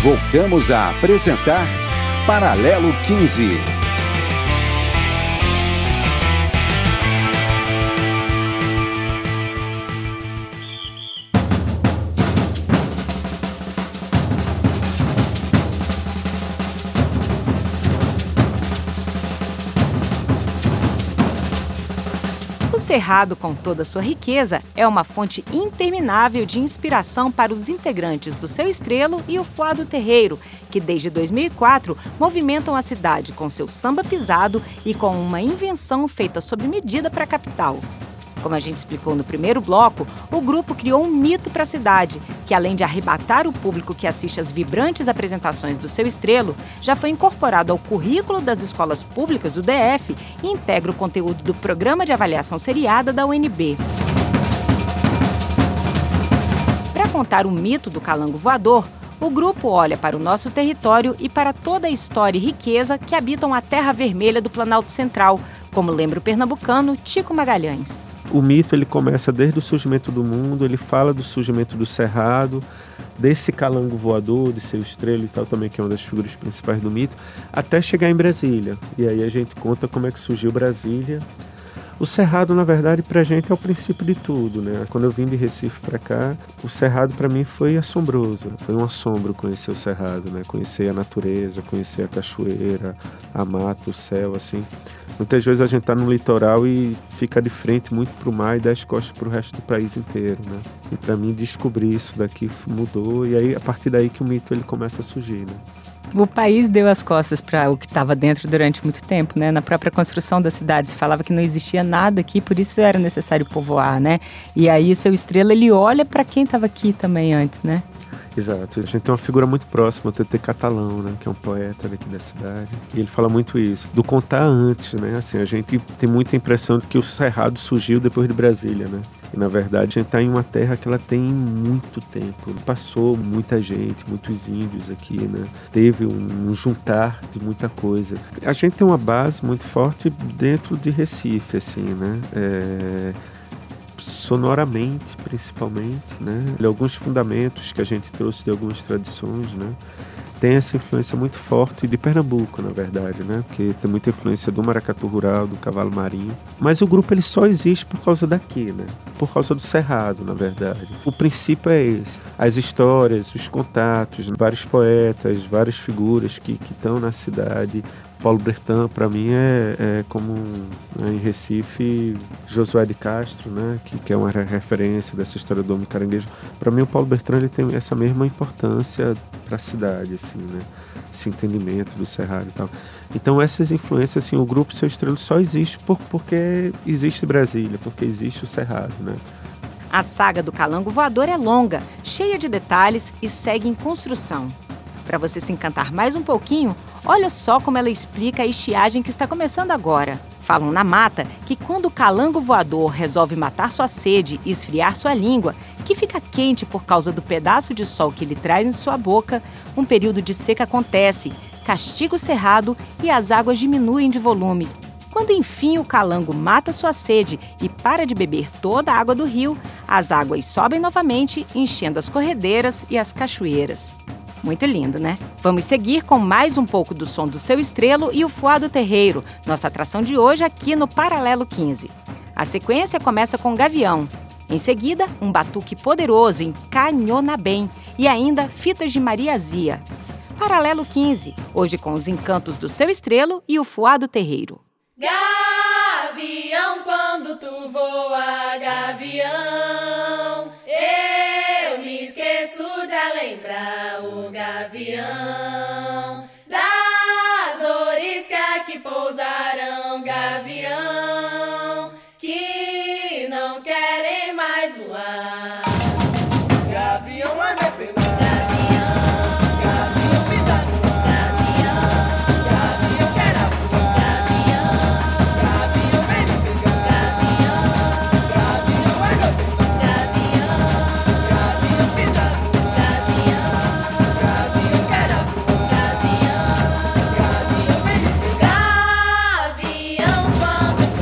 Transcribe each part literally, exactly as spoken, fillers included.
Voltamos a apresentar Paralelo quinze. O Cerrado, com toda a sua riqueza, é uma fonte interminável de inspiração para os integrantes do Seu Estrelo e o Fuá do Terreiro, que desde dois mil e quatro movimentam a cidade com seu samba pisado e com uma invenção feita sob medida para a capital. Como a gente explicou no primeiro bloco, o grupo criou um mito para a cidade, que além de arrebatar o público que assiste às vibrantes apresentações do Seu Estrelo, já foi incorporado ao currículo das escolas públicas do D F e integra o conteúdo do Programa de Avaliação Seriada da U N B. Para contar o mito do calango voador, o grupo olha para o nosso território e para toda a história e riqueza que habitam a terra vermelha do Planalto Central, como lembra o pernambucano Tico Magalhães. O mito ele começa desde o surgimento do mundo, ele fala do surgimento do Cerrado, desse calango voador, de Seu Estrelo e tal também, que é uma das figuras principais do mito, até chegar em Brasília. E aí a gente conta como é que surgiu Brasília. O Cerrado, na verdade, pra gente é o princípio de tudo, né? Quando eu vim de Recife pra cá, o Cerrado pra mim foi assombroso. Foi um assombro conhecer o Cerrado, né? Conhecer a natureza, conhecer a cachoeira, a mata, o céu, assim. Muitas vezes a gente tá no litoral e fica de frente muito pro mar e dá as costas pro resto do país inteiro, né? E pra mim descobrir isso daqui mudou e aí a partir daí que o mito ele começa a surgir, né? O país deu as costas para o que estava dentro durante muito tempo, né? Na própria construção da cidade se falava que não existia nada aqui, por isso era necessário povoar, né? E aí Seu Estrela, ele olha para quem estava aqui também antes, né? Exato. A gente tem uma figura muito próxima, o T T Catalão, né, que é um poeta daqui da cidade. E ele fala muito isso, do contar antes, né? Assim, a gente tem muita impressão de que o Cerrado surgiu depois de Brasília, né? E, na verdade, a gente está em uma terra que ela tem muito tempo. Passou muita gente, muitos índios aqui, né? Teve um, um juntar de muita coisa. A gente tem uma base muito forte dentro de Recife, assim, né? É... sonoramente, principalmente, né? Alguns fundamentos que a gente trouxe de algumas tradições, né? Tem essa influência muito forte de Pernambuco, na verdade, né? Porque tem muita influência do maracatu rural, do cavalo marinho. Mas o grupo ele só existe por causa daqui, né? Por causa do Cerrado, na verdade. O princípio é esse. As histórias, os contatos, vários poetas, várias figuras que que estão na cidade. Paulo Bertan, para mim, é, é como né, em Recife, Josué de Castro, né, que, que é uma referência dessa história do homem caranguejo. Para mim, o Paulo Bertan ele tem essa mesma importância para a cidade, assim, né, esse entendimento do Cerrado e tal. Então, essas influências, assim, o grupo Seu Estrelo só existe por, porque existe Brasília, porque existe o Cerrado, né. A saga do calango voador é longa, cheia de detalhes e segue em construção. Para você se encantar mais um pouquinho, olha só como ela explica a estiagem que está começando agora. Falam na mata que quando o calango voador resolve matar sua sede e esfriar sua língua, que fica quente por causa do pedaço de sol que ele traz em sua boca, um período de seca acontece, castiga o cerrado e as águas diminuem de volume. Quando enfim o calango mata sua sede e para de beber toda a água do rio, as águas sobem novamente, enchendo as corredeiras e as cachoeiras. Muito lindo, né? Vamos seguir com mais um pouco do som do Seu Estrelo e o Fuá do Terreiro, nossa atração de hoje aqui no Paralelo quinze. A sequência começa com Gavião. Em seguida, um batuque poderoso em Canhonabem e ainda fitas de Maria Zia. Paralelo quinze, hoje com os encantos do Seu Estrelo e o Fuá do Terreiro. Gavião, quando tu voa, gavião, eu me esqueço de lembrar o gavião, das dores que aqui pousarão, gavião, que não querem mais voar. Gavião anda pela quando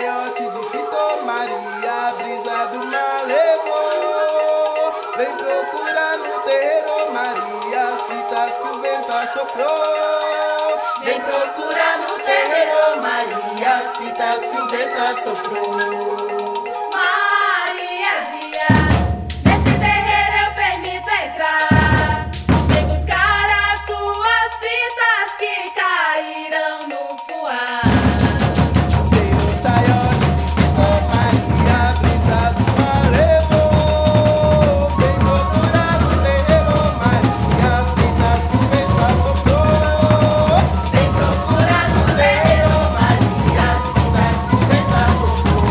saiote de Fito Maria, a brisa do mar levou. Vem procurar no terreiro Maria, as fitas que o vento assoprou. Vem procurar no terreiro Maria, as fitas que o vento assoprou. Mariazia, nesse terreiro eu permito entrar. Vem buscar as suas fitas que caíram no fuar. Seu saiote de Fito Maria, a brisa do mar levou. Vem procurar no terreiro Maria, as fitas que o vento assoprou. Vem procurar no terreiro Maria, as fitas que o vento assoprou.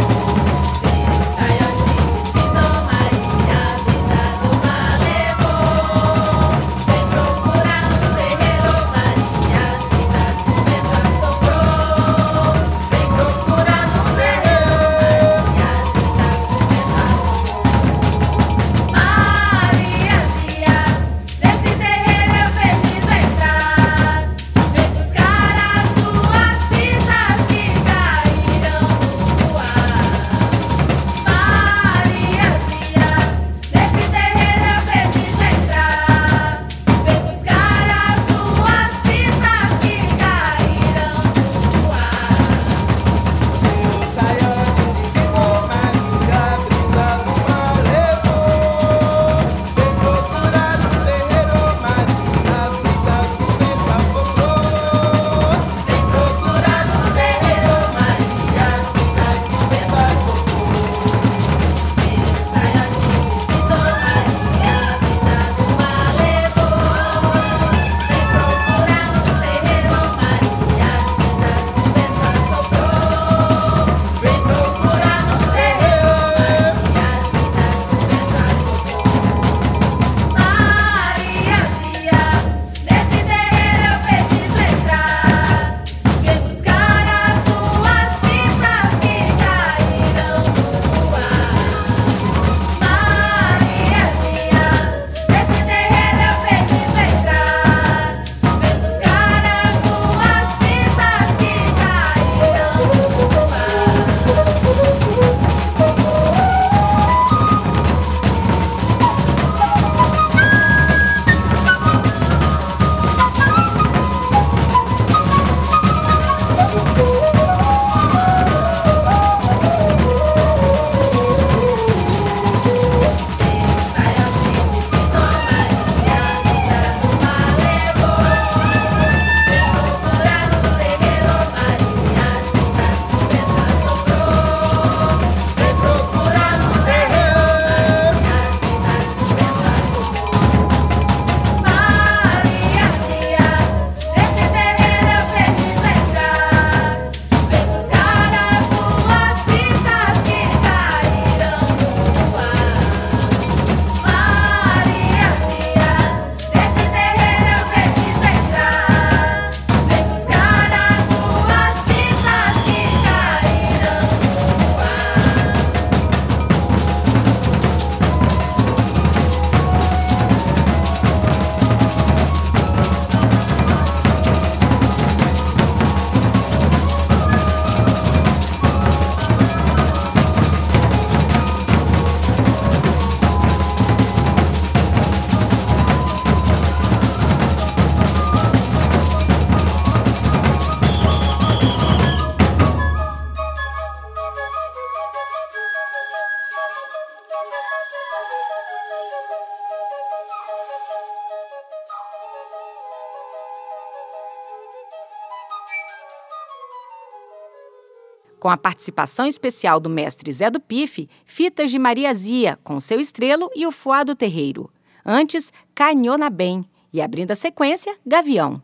Com a participação especial do mestre Zé do Pife, fitas de Mariazia, com seu estrelo e o Fuá do Terreiro. Antes, Canhona Bem. E abrindo a sequência, Gavião.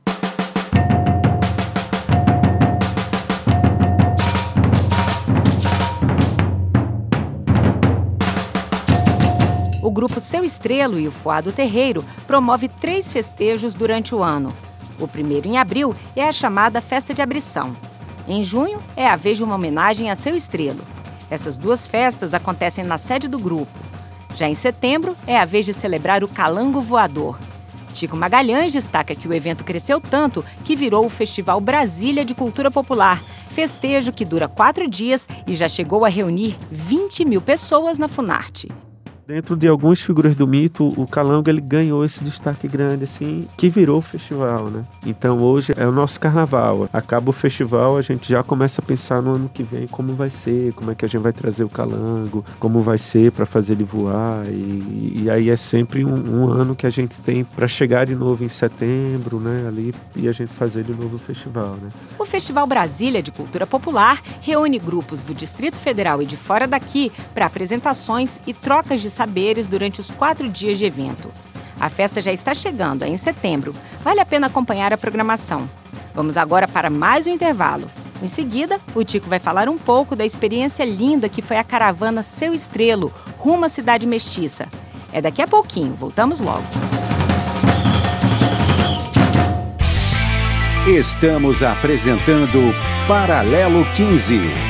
O grupo Seu Estrelo e o Fuá do Terreiro promove três festejos durante o ano. O primeiro, em abril, é a chamada Festa de Abrição. Em junho, é a vez de uma homenagem a Seu Estrelo. Essas duas festas acontecem na sede do grupo. Já em setembro, é a vez de celebrar o Calango Voador. Tico Magalhães destaca que o evento cresceu tanto que virou o Festival Brasília de Cultura Popular, festejo que dura quatro dias e já chegou a reunir vinte mil pessoas na Funarte. Dentro de algumas figuras do mito, o Calango ele ganhou esse destaque grande, assim, que virou o festival, né? Então hoje é o nosso carnaval. Acaba o festival, a gente já começa a pensar no ano que vem como vai ser, como é que a gente vai trazer o Calango, como vai ser para fazer ele voar. E, e aí é sempre um, um ano que a gente tem para chegar de novo em setembro, né? Ali, e a gente fazer de novo o festival, né? O Festival Brasília de Cultura Popular reúne grupos do Distrito Federal e de fora daqui para apresentações e trocas de saberes durante os quatro dias de evento. A festa já está chegando, é em setembro. Vale a pena acompanhar a programação. Vamos agora para mais um intervalo. Em seguida, o Tico vai falar um pouco da experiência linda que foi a caravana Seu Estrelo, rumo à Cidade Mestiça. É daqui a pouquinho, voltamos logo. Estamos apresentando Paralelo quinze.